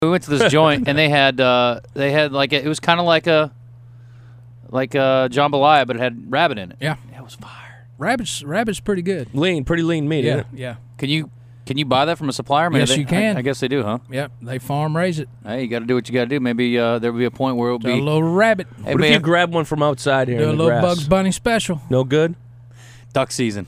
We went to this joint, and they had like it was kind of like a jambalaya, but it had rabbit in it. Yeah. It was fire. Rabbit's pretty good. Pretty lean meat, isn't it? Yeah. Can you buy that from a supplier? Yes, you can. I guess they do, huh? Yep, they farm raise it. Hey, you got to do what you got to do. Maybe there will be a point where it'll A be little rabbit. Hey, What if man, you grab one from outside here Do a in the little grass? Bugs Bunny special. No good? duck season.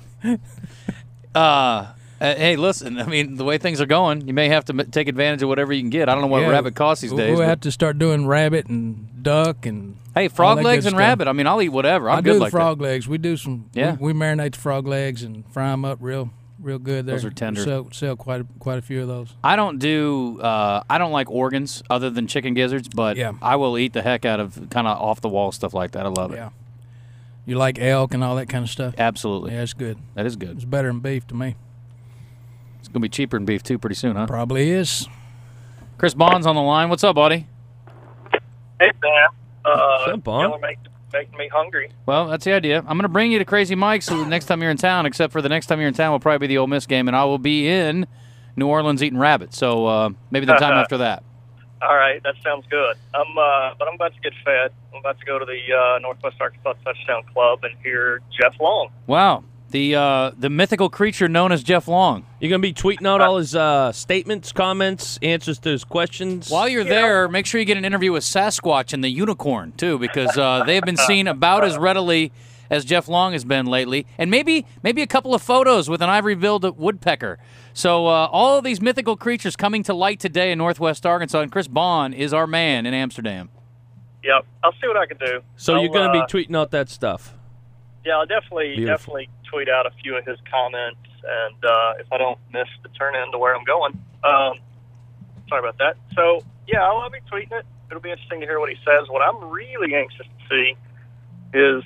Hey, listen. I mean, the way things are going, you may have to take advantage of whatever you can get. I don't know what rabbit costs these days. We'll but- have to start doing rabbit and duck and Hey, frog all that legs good and stuff. rabbit. I mean, I'll eat whatever. I'm I good do like the frog legs. We do some. Yeah. We marinate the frog legs and fry them up real good. There. Those are tender. Sell quite a few of those. that. I don't like organs other than chicken gizzards, but Yeah. I will eat the heck out of kind of off the wall stuff like that. I love it. Yeah. You like elk and all that kind of stuff? Absolutely. Yeah, it's good. That is good. It's better than beef to me. It's gonna be cheaper than beef too pretty soon, huh? Probably is. Chris Bond's on the line. What's up, buddy? Hey, Sam. What's up, Bon? Y'all are making me hungry. Well, that's the idea. I'm going to bring you to Crazy Mike's the next time you're in town, except for the next time you're in town will probably be the Ole Miss game, and I will be in New Orleans eating rabbit. So maybe the time after that. All right, that sounds good. But I'm about to get fed. I'm about to go to the Northwest Arkansas Touchdown Club and hear Jeff Long. Wow. The mythical creature known as Jeff Long. You're going to be tweeting out all his statements, comments, answers to his questions? While you're there, make sure you get an interview with Sasquatch and the unicorn, too, because they've been seen about as readily as Jeff Long has been lately. And maybe a couple of photos with an ivory-billed woodpecker. So all of these mythical creatures coming to light today in Northwest Arkansas, and Chris Bond is our man in Amsterdam. Yep, I'll see what I can do. So you're going to be tweeting out that stuff? Yeah, I'll definitely tweet out a few of his comments, and if I don't miss the turn in to where I'm going. Sorry about that. So, yeah, I'll be tweeting it. It'll be interesting to hear what he says. What I'm really anxious to see is,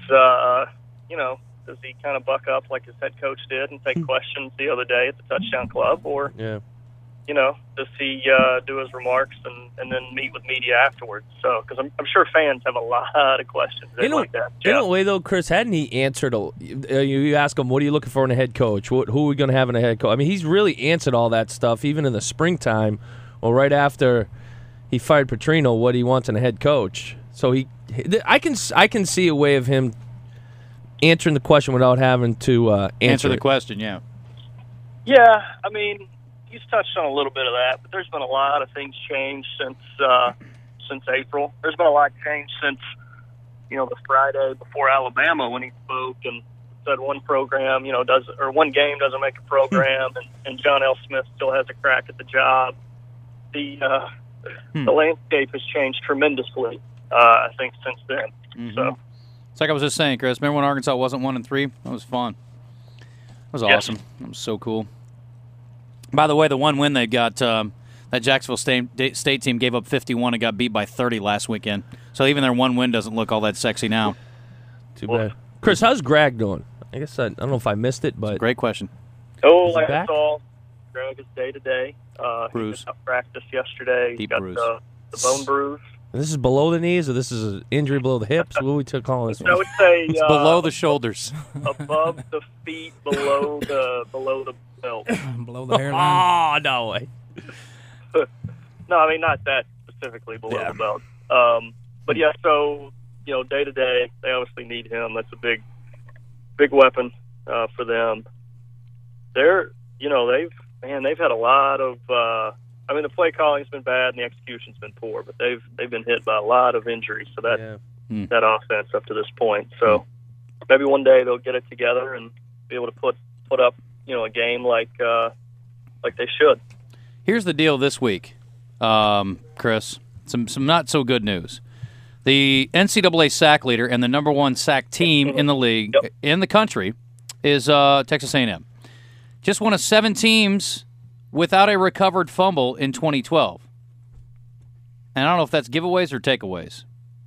does he kind of buck up like his head coach did and take questions the other day at the Touchdown Club, or, does he do his remarks and then meet with media afterwards? So, because I'm sure fans have a lot of questions like that. In a way, though, Chris, hadn't he answered? You ask him, what are you looking for in a head coach? Who are we going to have in a head coach? I mean, he's really answered all that stuff, even in the springtime, or right after he fired Petrino, what he wants in a head coach. So I can see a way of him answering the question without having to answer the question, yeah. Yeah, I mean, he's touched on a little bit of that, but there's been a lot of things changed since April. There's been a lot changed since, the Friday before Alabama when he spoke and said one program, one game doesn't make a program, and John L. Smith still has a crack at the job. The landscape has changed tremendously, I think, since then. Mm-hmm. So. It's like I was just saying, Chris. Remember when Arkansas wasn't 1-3? That was fun. That was awesome. That was so cool. By the way, the one win they got, that Jacksonville State team gave up 51 and got beat by 30 last weekend. So even their one win doesn't look all that sexy now. Too bad. Chris, how's Greg doing? I guess I don't know if I missed it, but great question. Oh, like I saw, Greg is day to day. Bruise. He practiced yesterday. Deep he got bruise. The bone bruise. This is below the knees, or this is an injury below the hips? What we took calling this one? I would say It's below the shoulders. above the feet, below the belt. Below the hairline. Oh, no way. No, I mean not that specifically below the belt. But yeah, so day to day, they obviously need him. That's a big weapon for them. They've had a lot of. The play calling's been bad and the execution's been poor, but they've been hit by a lot of injuries. So that offense up to this point. So maybe one day they'll get it together and be able to put up a game like they should. Here's the deal this week, Chris. Some not so good news. The NCAA sack leader and the number one sack team in the league in the country is Texas A&M. Just one of 7 teams without a recovered fumble in 2012. And I don't know if that's giveaways or takeaways.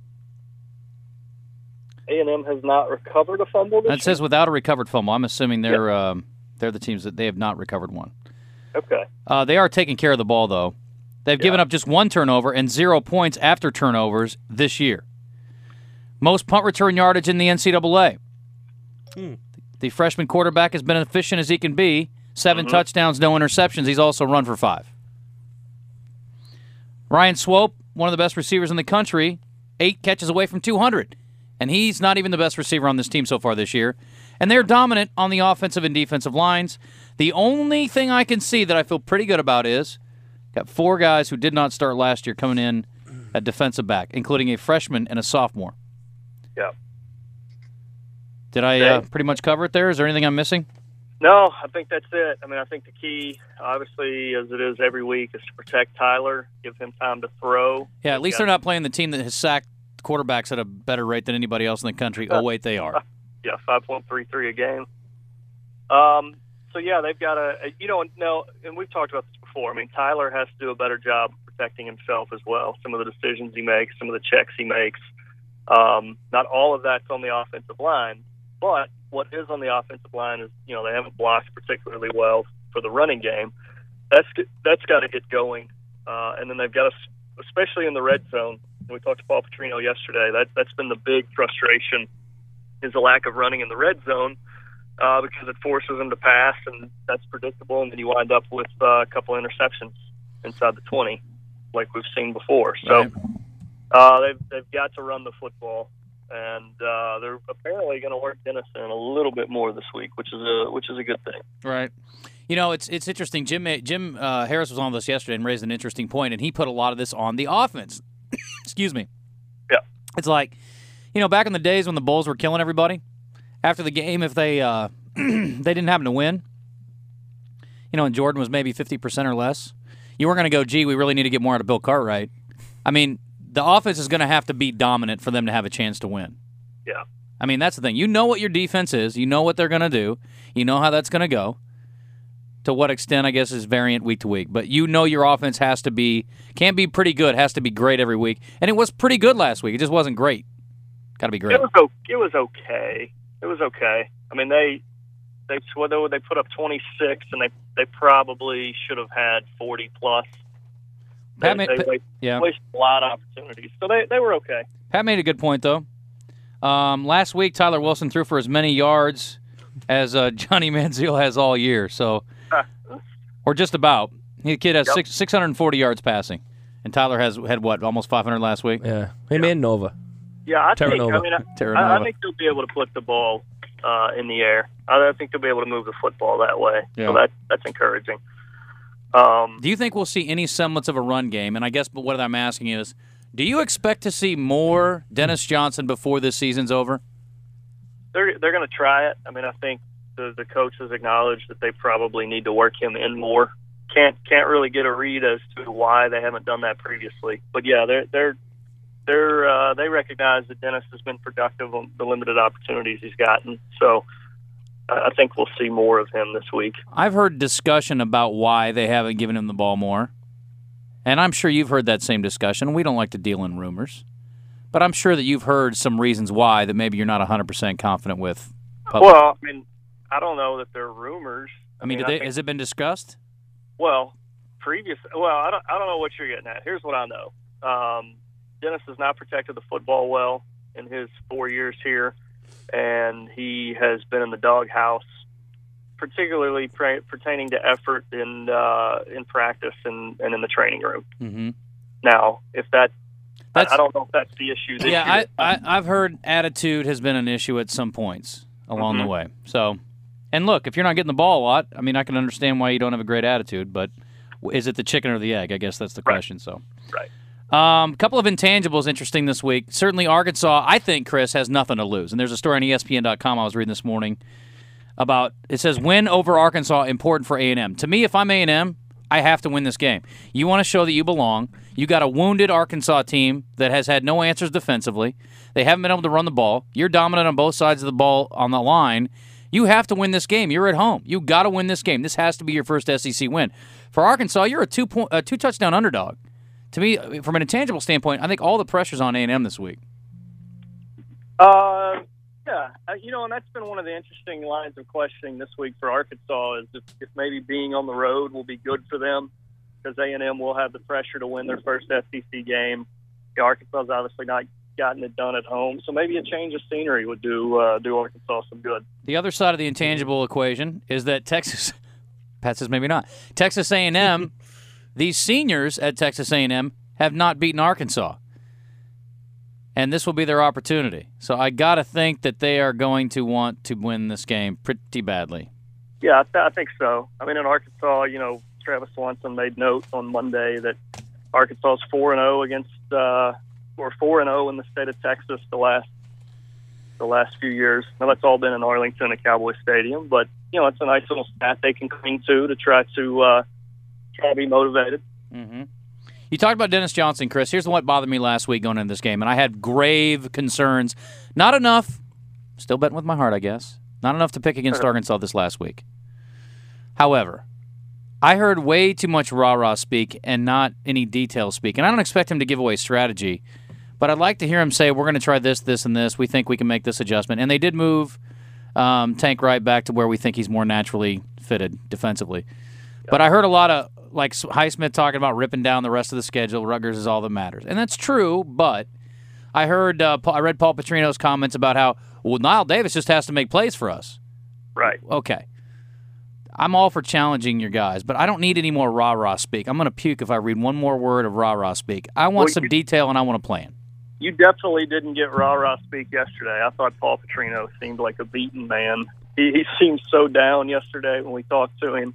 A&M has not recovered a fumble this year? It says without a recovered fumble. I'm assuming they're the teams that they have not recovered one. Okay. They are taking care of the ball, though. They've given up just 1 turnover and 0 points after turnovers this year. Most punt return yardage in the NCAA. The freshman quarterback has been efficient as he can be. 7 touchdowns, no interceptions. He's also run for 5. Ryan Swope, one of the best receivers in the country, 8 catches away from 200. And he's not even the best receiver on this team so far this year. And they're dominant on the offensive and defensive lines. The only thing I can see that I feel pretty good about is got 4 guys who did not start last year coming in at defensive back, including a freshman and a sophomore. Yeah. Did I pretty much cover it there? Is there anything I'm missing? No, I think that's it. I mean, I think the key, obviously, as it is every week, is to protect Tyler, give him time to throw. Yeah, at least they're not playing the team that has sacked quarterbacks at a better rate than anybody else in the country. Oh, wait, they are. Yeah, 5.33 a game. So, yeah, they've got and we've talked about this before. I mean, Tyler has to do a better job protecting himself as well. Some of the decisions he makes, some of the checks he makes. Not all of that's on the offensive line, but what is on the offensive line is, they haven't blocked particularly well for the running game. That's got to get going. And then they've got to, especially in the red zone. We talked to Paul Petrino yesterday. That's been the big frustration, is the lack of running in the red zone, because it forces them to pass, and that's predictable. And then you wind up with a couple interceptions inside the 20, like we've seen before. So they've got to run the football. And they're apparently going to work Dennison a little bit more this week, which is a good thing. Right. It's interesting. Jim Harris was on this yesterday and raised an interesting point, and he put a lot of this on the offense. Excuse me. Yeah. It's like, back in the days when the Bulls were killing everybody, after the game, if they they didn't happen to win, and Jordan was maybe 50% or less, you weren't going to go, gee, we really need to get more out of Bill Cartwright. I mean, the offense is going to have to be dominant for them to have a chance to win. Yeah. I mean, that's the thing. You know what your defense is. You know what they're going to do. You know how that's going to go. To what extent, I guess, is variant week to week. But your offense can't be pretty good, has to be great every week. And it was pretty good last week. It just wasn't great. Got to be great. It was okay. It was okay. I mean, they put up 26, and they probably should have had 40+. They wasted a lot of opportunities. So they were okay. Pat made a good point, though. Last week, Tyler Wilson threw for as many yards as Johnny Manziel has all year. So, or just about. The kid has 640 yards passing. And Tyler had what, almost 500 last week? Yeah. Him and Nova. Yeah, I think they'll be able to put the ball in the air. I think they'll be able to move the football that way. Yeah. So that's encouraging. Do you think we'll see any semblance of a run game? And I guess what I'm asking is, do you expect to see more Dennis Johnson before this season's over? They're going to try it. I mean, I think the coaches acknowledge that they probably need to work him in more. Can't really get a read as to why they haven't done that previously. But yeah, they recognize that Dennis has been productive on the limited opportunities he's gotten. So I think we'll see more of him this week. I've heard discussion about why they haven't given him the ball more. And I'm sure you've heard that same discussion. We don't like to deal in rumors. But I'm sure that you've heard some reasons why that maybe you're not 100% confident with. Well, I mean, I don't know that they're rumors. I mean, has it been discussed? Well, I don't know what you're getting at. Here's what I know. Dennis has not protected the football well in his 4 years here, and he has been in the doghouse, particularly pertaining to effort in practice and in the training room. Mm-hmm. Now, if I don't know if that's the issue this year. I've heard attitude has been an issue at some points along the way. So, and look, if you're not getting the ball a lot, I mean, I can understand why you don't have a great attitude, but is it the chicken or the egg? I guess that's the question. So, right. Couple of intangibles interesting this week. Certainly Arkansas, I think, Chris, has nothing to lose. And there's a story on ESPN.com I was reading this morning about, it says, win over Arkansas important for A&M. To me, if I'm A&M, I have to win this game. You want to show that you belong. You got a wounded Arkansas team that has had no answers defensively. They haven't been able to run the ball. You're dominant on both sides of the ball on the line. You have to win this game. You're at home. You got to win this game. This has to be your first SEC win. For Arkansas, you're a two-touchdown underdog. To me, from an intangible standpoint, I think all the pressure's on A&M this week. Yeah, and that's been one of the interesting lines of questioning this week for Arkansas is if maybe being on the road will be good for them because A&M will have the pressure to win their first SEC game. Arkansas's obviously not gotten it done at home, so maybe a change of scenery would do Arkansas some good. The other side of the intangible equation is that Texas – Pat says maybe not. Texas A&M – these seniors at Texas A&M have not beaten Arkansas. And this will be their opportunity. So I got to think that they are going to want to win this game pretty badly. Yeah, I think so. I mean, in Arkansas, Travis Swanson made note on Monday that Arkansas is 4-0 against, or 4-0 in the state of Texas the last few years. Now that's all been in Arlington at Cowboy Stadium, but it's a nice little stat they can cling to try to be motivated. Mm-hmm. You talked about Dennis Johnson, Chris. Here's what bothered me last week going into this game, and I had grave concerns. Not enough, still betting with my heart, I guess, not enough to pick against Arkansas this last week. However, I heard way too much rah-rah speak and not any detail speak, and I don't expect him to give away strategy, but I'd like to hear him say, we're going to try this, this, and this. We think we can make this adjustment. And they did move Tank Wright back to where we think he's more naturally fitted defensively. But I heard a lot of like Highsmith talking about ripping down the rest of the schedule. Rutgers is all that matters. And that's true, but I heard I read Paul Petrino's comments about how, Niall Davis just has to make plays for us. Right. Okay. I'm all for challenging your guys, but I don't need any more rah-rah speak. I'm going to puke if I read one more word of rah-rah speak. I want some detail, and I want a plan. You definitely didn't get rah-rah speak yesterday. I thought Paul Petrino seemed like a beaten man. He seemed so down yesterday when we talked to him.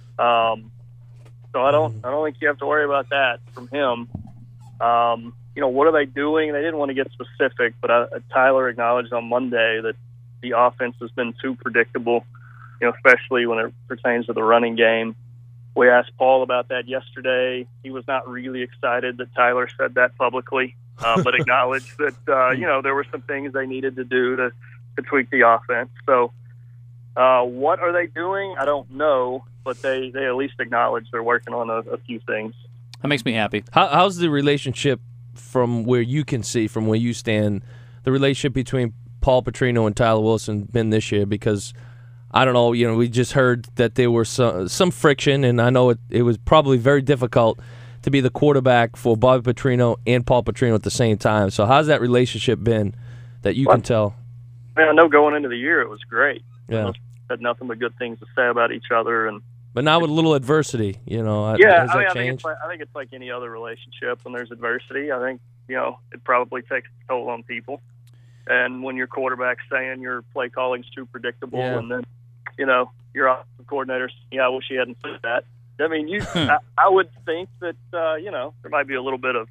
So I don't think you have to worry about that from him. What are they doing? They didn't want to get specific, but Tyler acknowledged on Monday that the offense has been too predictable, especially when it pertains to the running game. We asked Paul about that yesterday. He was not really excited that Tyler said that publicly, but acknowledged that, there were some things they needed to do to tweak the offense. So what are they doing? I don't know, but they at least acknowledge they're working on a few things. That makes me happy. How's the relationship from where you can see, from where you stand, the relationship between Paul Petrino and Tyler Wilson been this year? Because I don't know, we just heard that there were some friction, and I know it was probably very difficult to be the quarterback for Bobby Petrino and Paul Petrino at the same time. So how's that relationship been that you can tell? I know going into the year it was great. Yeah. Had nothing but good things to say about each other, but now with a little adversity, has that changed? I think it's like any other relationship. When there's adversity, I think it probably takes a toll on people. And when your quarterback's saying your play calling's too predictable, and then your offensive coordinator, I wish he hadn't said that. I mean, I would think that there might be a little bit of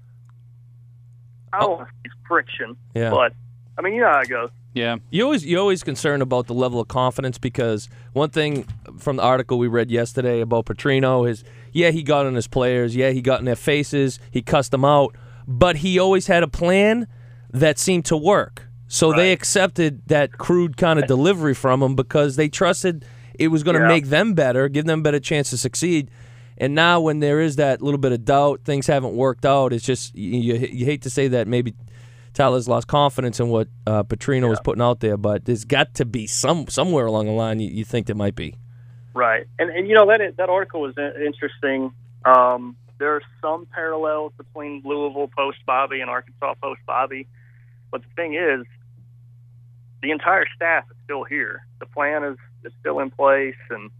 friction, but I mean, how it goes. Yeah, you're always concerned about the level of confidence, because one thing from the article we read yesterday about Petrino is, he got on his players, he got in their faces, he cussed them out, but he always had a plan that seemed to work. So they accepted that crude kind of delivery from him because they trusted it was going to make them better, give them a better chance to succeed. And now when there is that little bit of doubt, things haven't worked out, it's just you hate to say that maybe Tyler's lost confidence in what Petrino was putting out there, but there's got to be somewhere along the line you think there might be. Right. And that article was interesting. There are some parallels between Louisville post-Bobby and Arkansas post-Bobby, but the thing is, the entire staff is still here. The plan is still in place, and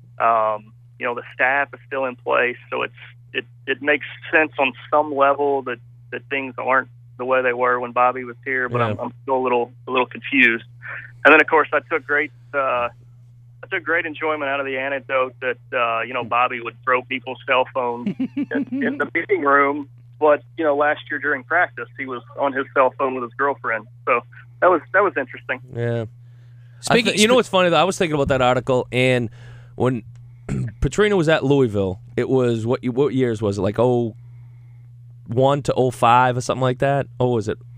the staff is still in place. So it makes sense on some level that things aren't the way they were when Bobby was here, but I'm still a little confused. And then of course I took great enjoyment out of the anecdote that Bobby would throw people's cell phones in the meeting room, but last year during practice he was on his cell phone with his girlfriend. So that was interesting. Yeah. What's funny though? I was thinking about that article, and when Petrino was at Louisville, it was what years was it? Like 01 to 05 or something like that? Or was it?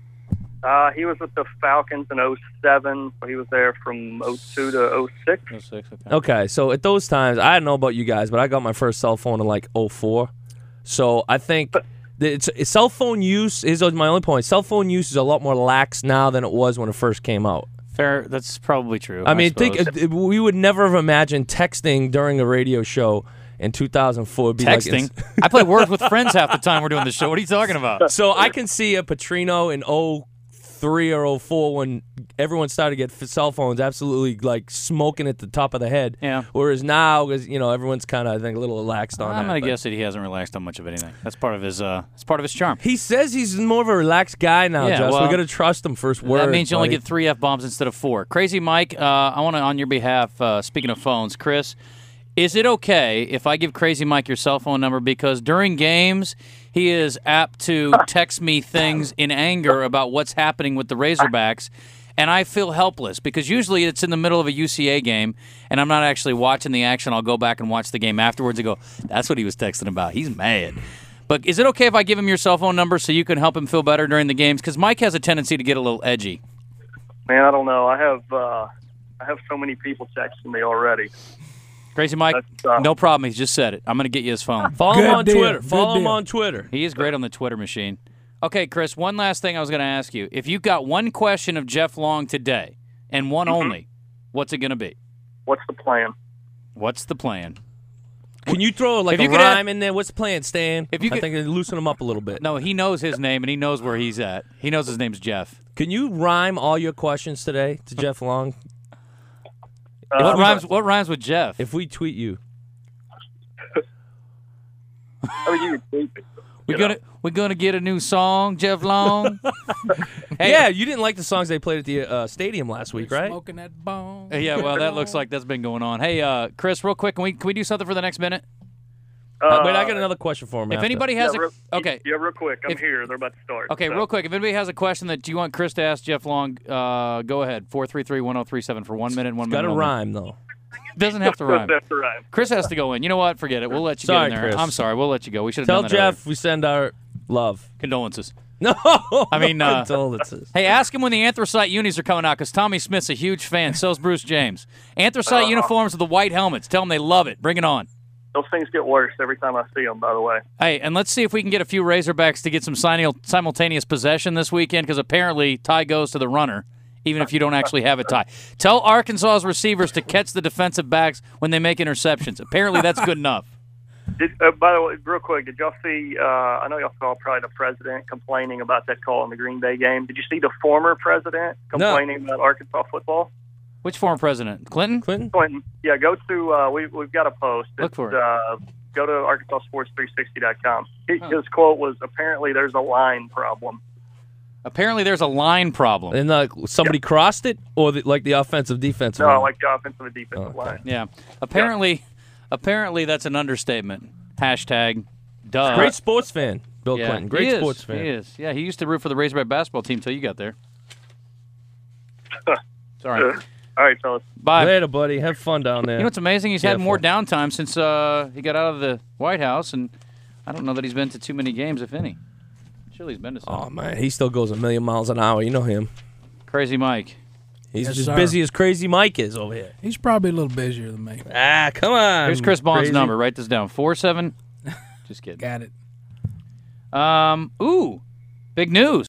He was with the Falcons in 07. He was there from 02 to 06. 06, okay, so at those times, I don't know about you guys, but I got my first cell phone in like 04. So I think cell phone use is my only point. Cell phone use is a lot more lax now than it was when it first came out. Fair, that's probably true. I mean, we would never have imagined texting during a radio show in 2004 would be texting. Like I play Words with Friends half the time we're doing the show. What are you talking about? So I can see a Petrino in 03 or 04 when everyone started to get cell phones absolutely like smoking at the top of the head. Yeah. Whereas now, because everyone's kind of, I think, a little relaxed on that. I'm gonna but guess that he hasn't relaxed on much of anything. That's part of his. It's part of his charm. He says he's more of a relaxed guy now, Yeah, Josh. well, We got to trust him first word. That means you only buddy. get 3 F-bombs instead of 4. Crazy Mike, I want to, on your behalf, speaking of phones, Chris, is it okay if I give Crazy Mike your cell phone number? Because during games, he is apt to text me things in anger about what's happening with the Razorbacks, and I feel helpless because usually it's in the middle of a UCA game, and I'm not actually watching the action. I'll go back and watch the game afterwards and go, that's what he was texting about. He's mad. But is it okay if I give him your cell phone number so you can help him feel better during the games? Because Mike has a tendency to get a little edgy. Man, I don't know. I have so many people texting me already. Crazy Mike, no problem. He's just said it. I'm going to get you his phone. Follow him on Good deal. Twitter. Good Follow him deal. on Twitter. He is great on the Twitter machine. Okay, Chris, one last thing I was going to ask you. If you got one question of Jeff Long today, and one only, what's it going to be? What's the plan? What's the plan? Can you throw like If a you could rhyme in there? What's the plan, Stan? If you I could- think it'll loosen him up a little bit. No, he knows his name, and he knows where he's at. He knows his name's Jeff. Can you rhyme all your questions today to Jeff Long? What rhymes with Jeff? If we tweet you. I mean, you could tweet me. We're gonna get a new song, Jeff Long. Hey, Yeah, you didn't like the songs they played at the stadium last week, right? Smoking that bone. yeah. Well, that looks like that's been going on. Hey, Chris, real quick, can we do something for the next minute? Wait, I got another question for him. If after. anybody has okay. Yeah, real quick. I'm If- here. They're about to start. Okay, so. real quick. If anybody has a question that you want Chris to ask Jeff Long, go ahead. 433-1037 for 1 minute. 1 minute. Got to only. rhyme though. Doesn't have to rhyme. That's right. Chris has to go in. You know what? Forget it. We'll let you Sorry, get in there. Chris. I'm sorry. We'll let you go. We should have Tell done that Jeff earlier. we send our love. Condolences. No, I mean, condolences. Hey, ask him when the anthracite unis are coming out because Tommy Smith's a huge fan. So's Bruce James. Anthracite uniforms with the white helmets. Tell them they love it. Bring it on. Those things get worse every time I see them, by the way. Hey, and let's see if we can get a few Razorbacks to get some simultaneous possession this weekend because apparently tie goes to the runner, even if you don't actually have a tie. Tell Arkansas's receivers to catch the defensive backs when they make interceptions. Apparently that's good enough. By the way, real quick, did y'all see, I know y'all saw probably the president complaining about that call in the Green Bay game. Did you see the former president complaining about Arkansas football? Which former president? Clinton? Clinton. Yeah, go to, we've got a post. Look for it. Go to ArkansasSports360.com. His quote was, apparently there's a line problem. Apparently there's a line problem. And somebody crossed it, or like the offensive defensive. No, line? like the offensive and defensive line. Yeah. Apparently that's an understatement. Hashtag duh. Great sports fan, Bill Yeah, Clinton. Great he is. sports fan. He is. Yeah, he used to root for the Razorback basketball team until you got there. Sorry. All right, fellas. Bye. Later, buddy. Have fun down there. You know what's amazing? He's had Careful. more downtime since he got out of the White House, and I don't know that he's been to too many games, if any. Surely he's been to some. Oh man, he still goes a million miles an hour. You know him. Crazy Mike. He's Yes, as sir. busy as Crazy Mike is over here. He's probably a little busier than me. Ah, come on. Here's Chris Bond's Crazy. number. Write this down. 47. Just kidding. Got it. Ooh, big news.